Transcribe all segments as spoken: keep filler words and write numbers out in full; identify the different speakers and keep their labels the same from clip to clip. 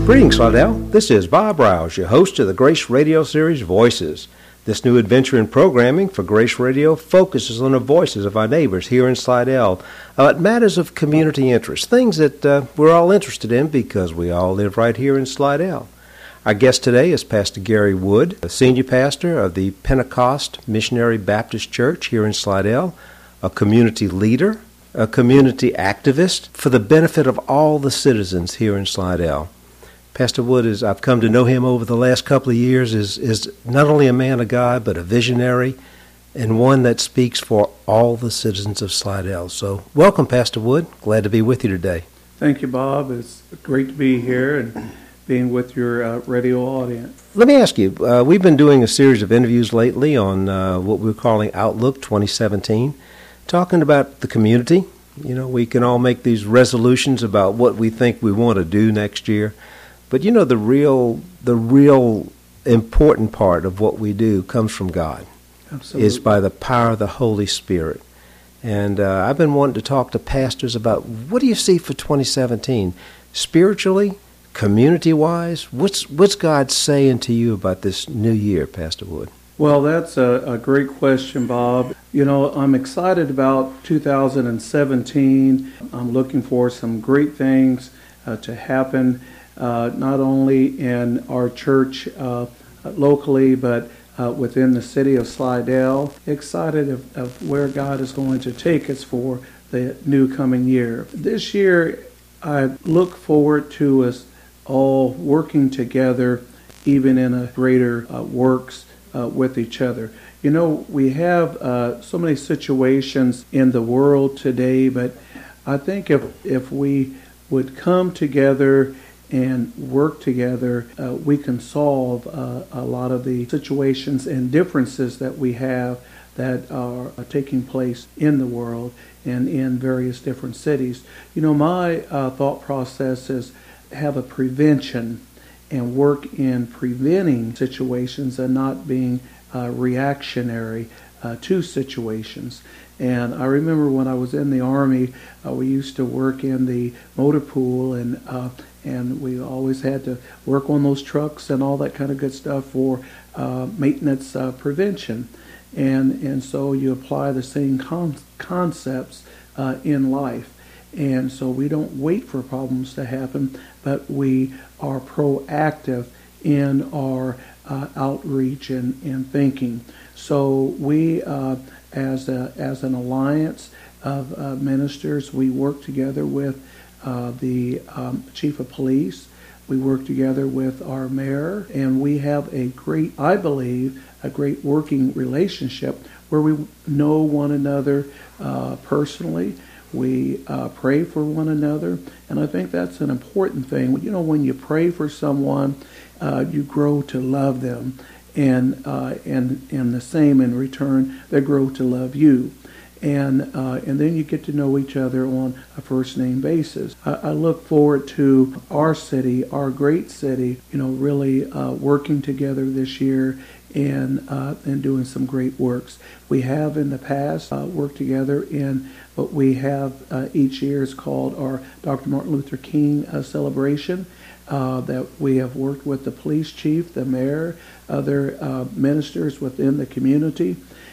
Speaker 1: Greetings, Slidell. This is Bob Rouse, your host of the Grace Radio series Voices. This new adventure in programming for Grace Radio focuses on the voices of our neighbors here in Slidell about matters of community interest, things that uh, we're all interested in because we all live right here in Slidell. Our guest today is Pastor Gary Wood, a senior pastor of the Pentecost Missionary Baptist Church here in Slidell, a community leader, a community activist for the benefit of all the citizens here in Slidell. Pastor Wood, as I've come to know him over the last couple of years, is, is not only a man of God, but a visionary and one that speaks for all the citizens of Slidell. So welcome, Pastor Wood. Glad to be with you today.
Speaker 2: Thank you, Bob. It's great to be here and being with your uh, radio audience.
Speaker 1: Let me ask you, uh, we've been doing a series of interviews lately on uh, what we're calling Outlook twenty seventeen, talking about the community. You know, we can all make these resolutions about what we think we want to do next year. But you know, the real the real important part of what we do comes from God.
Speaker 2: Absolutely.
Speaker 1: Is by the power of the Holy Spirit. And uh, I've been wanting to talk to pastors about what do you see for twenty seventeen? Spiritually, community-wise, what's what's God saying to you about this new year, Pastor Wood?
Speaker 2: Well, that's a, a great question, Bob. You know, I'm excited about two thousand seventeen. I'm looking for some great things uh, to happen. Uh, not only in our church uh, locally, but uh, within the city of Slidell. Excited of, of where God is going to take us for the new coming year. This year, I look forward to us all working together, even in a greater uh, works uh, with each other. You know, we have uh, so many situations in the world today, but I think if if we would come together and work together, uh, we can solve uh, a lot of the situations and differences that we have that are, are taking place in the world and in various different cities. You know, my uh, thought process is have a prevention and work in preventing situations and not being uh, reactionary uh, to situations. And I remember when I was in the Army, uh, we used to work in the motor pool, and uh, and we always had to work on those trucks and all that kind of good stuff for uh, maintenance uh, prevention. And and so you apply the same con- concepts uh, in life. And so we don't wait for problems to happen, but we are proactive in our uh, outreach and, and thinking. So we, uh, as a, as an alliance of uh, ministers, we work together with uh, the um, chief of police. We work together with our mayor, and we have a great, I believe, a great working relationship where we know one another uh, personally. We uh, pray for one another, and I think that's an important thing. You know, when you pray for someone, uh, you grow to love them, and uh, and and the same in return, they grow to love you, and uh, and then you get to know each other on a first name basis. I, I look forward to our city, our great city, you know, really uh, working together this year and uh, and doing some great works. We have in the past uh, worked together in what we have uh, each year is called our Doctor Martin Luther King uh, celebration. Uh, that we have worked with the police chief, the mayor, other uh, ministers within the community,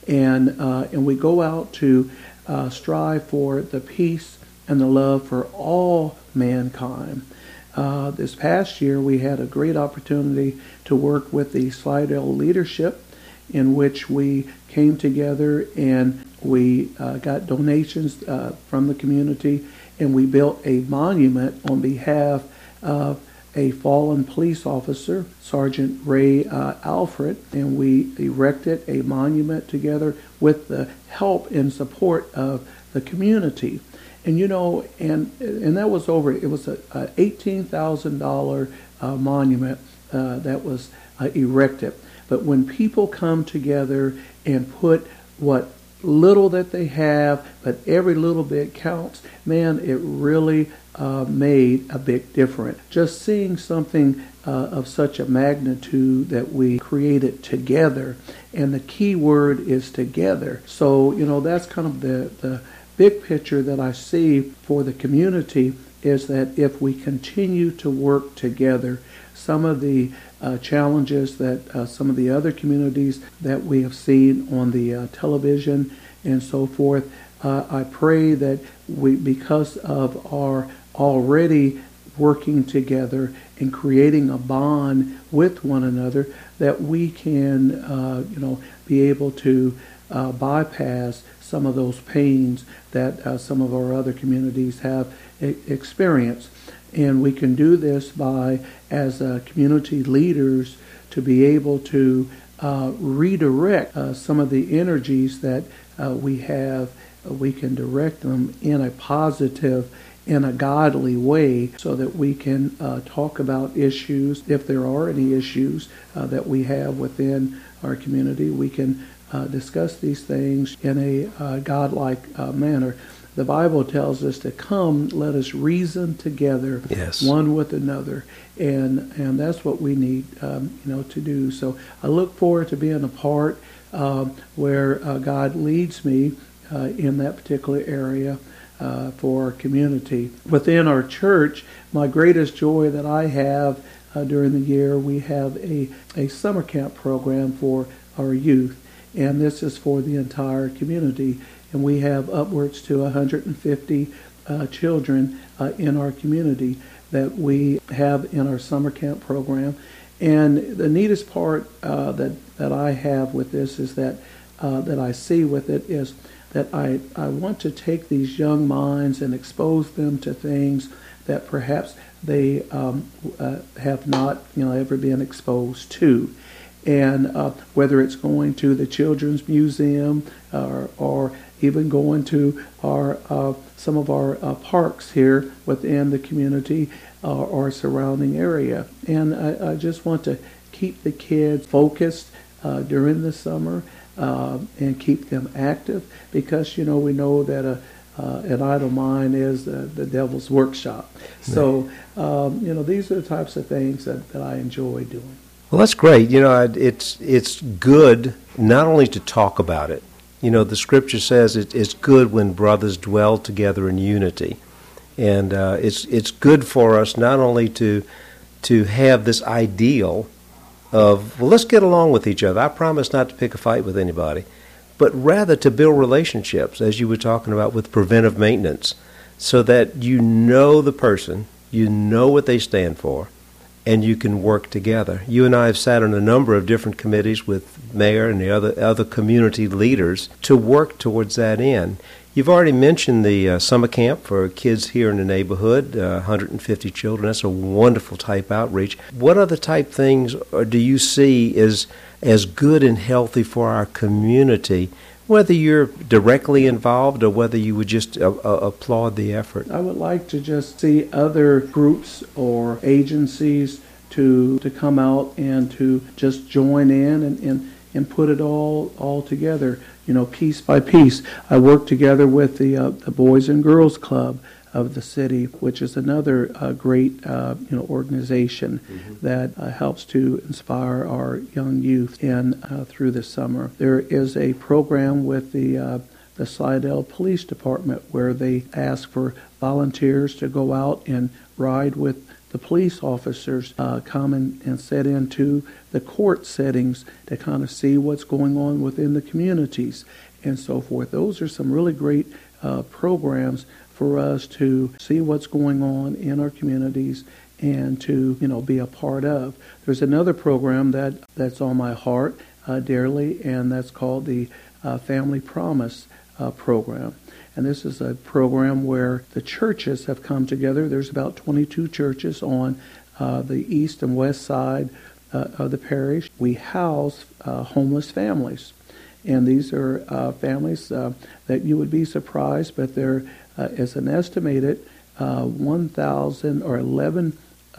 Speaker 2: and uh, and we go out to uh, strive for the peace and the love for all mankind. Uh, this past year, we had a great opportunity to work with the Slidell leadership, in which we came together and we uh, got donations uh, from the community, and we built a monument on behalf of a fallen police officer, Sergeant Ray uh, Alfred, and we erected a monument together with the help and support of the community. And you know, and and that was over. It was a, a eighteen thousand dollar uh, monument uh, that was uh, erected. But when people come together and put what little that they have, but every little bit counts, man, it really uh, made a big difference. Just seeing something uh, of such a magnitude that we created together, and the key word is together. So you know, that's kind of the the big picture that I see for the community is that if we continue to work together, some of the uh, challenges that uh, some of the other communities that we have seen on the uh, television and so forth, uh, I pray that we, because of our already working together and creating a bond with one another, that we can, uh, you know, be able to uh, bypass some of those pains that uh, some of our other communities have e- experienced. And we can do this by, as uh, community leaders, to be able to uh, redirect uh, some of the energies that uh, we have. We can direct them in a positive, in a godly way, so that we can uh, talk about issues, if there are any issues uh, that we have within our community. We can uh, discuss these things in a uh, godlike uh, manner. The Bible tells us to come, let us reason together,
Speaker 1: yes.
Speaker 2: one with another, and and that's what we need, um, you know, to do. So I look forward to being a part um, where uh, God leads me uh, in that particular area uh, for our community. Within our church, my greatest joy that I have uh, during the year, we have a, a summer camp program for our youth, and this is for the entire community. And we have upwards to one hundred fifty uh, children uh, in our community that we have in our summer camp program. And the neatest part uh, that, that I have with this is that uh, that I see with it is that I, I want to take these young minds and expose them to things that perhaps they um, uh, have not, you know, ever been exposed to. And uh, whether it's going to the Children's Museum or, or even going to our uh, some of our uh, parks here within the community uh, or surrounding area. And I, I just want to keep the kids focused uh, during the summer uh, and keep them active, because, you know, we know that a Uh, an idle mind is the, the devil's workshop. So, um, you know, these are the types of things that, that I enjoy doing.
Speaker 1: Well, that's great. You know, it's it's good not only to talk about it. You know, the Scripture says it, it's good when brothers dwell together in unity, and uh, it's it's good for us not only to to have this ideal of, well, let's get along with each other. I promise not to pick a fight with anybody, but rather to build relationships, as you were talking about, with preventive maintenance, so that you know the person, you know what they stand for, and you can work together. You and I have sat on a number of different committees with Mayor and the other other community leaders to work towards that end. You've already mentioned the uh, summer camp for kids here in the neighborhood, uh, one hundred fifty children. That's a wonderful type outreach. What other type things do you see as as good and healthy for our community, whether you're directly involved or whether you would just uh, uh, applaud the effort?
Speaker 2: I would like to just see other groups or agencies to to come out and to just join in and, and, and put it all all together, you know, piece by piece. I work together with the uh, the Boys and Girls Club of the city, which is another uh, great uh, you know organization mm-hmm. that uh, helps to inspire our young youth in uh, through the summer. There is a program with the uh, the Slidell Police Department where they ask for volunteers to go out and ride with the police officers, uh, come and, and set into the court settings to kind of see what's going on within the communities and so forth. Those are some really great uh, programs for us to see what's going on in our communities and to, you know, be a part of. There's another program that, that's on my heart uh, dearly, and that's called the uh, Family Promise uh, program. And this is a program where the churches have come together. There's about twenty-two churches on uh, the east and west side uh, of the parish. We house uh, homeless families. And these are uh, families uh, that you would be surprised, but there uh, is an estimated uh, one thousand or eleven,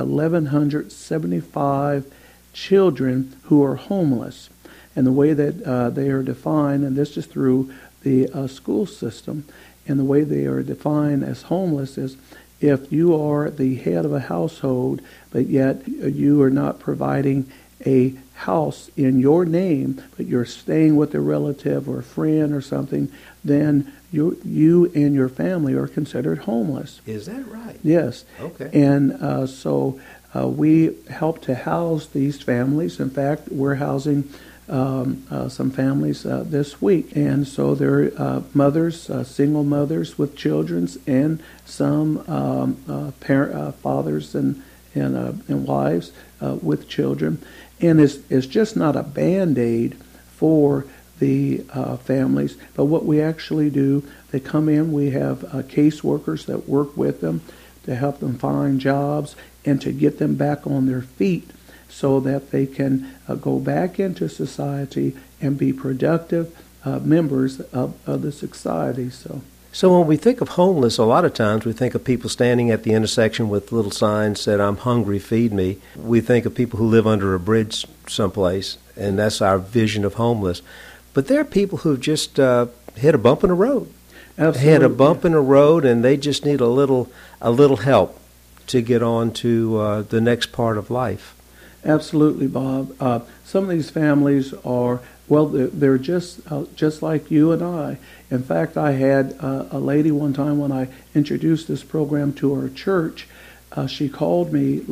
Speaker 2: eleven seventy-five children who are homeless. And the way that uh, they are defined, and this is through the uh, school system, and the way they are defined as homeless is if you are the head of a household, but yet you are not providing a house in your name, but you're staying with a relative or a friend or something, then you you and your family are considered homeless.
Speaker 1: Is that right?
Speaker 2: Yes.
Speaker 1: Okay.
Speaker 2: And uh, so uh, we help to house these families. In fact, we're housing um, uh, some families uh, this week. And so they're uh, mothers, uh, single mothers with children, and some um, uh, parent, uh, fathers and and, uh, and wives uh, with children. And it's, it's just not a Band-Aid for the uh, families, but what we actually do, they come in, we have uh, caseworkers that work with them to help them find jobs and to get them back on their feet so that they can uh, go back into society and be productive uh, members of, of the society. So.
Speaker 1: So when we think of homeless, a lot of times we think of people standing at the intersection with little signs that I'm hungry, feed me. We think of people who live under a bridge someplace, and that's our vision of homeless. But there are people who've just uh, hit a bump in the road.
Speaker 2: Absolutely.
Speaker 1: Hit a bump in the road, and they just need a little a little help to get on to uh, the next part of life.
Speaker 2: Absolutely, Bob. Uh, some of these families are, well, they're, they're just uh, just like you and I. In fact, I had uh, a lady one time when I introduced this program to our church. Uh, she called me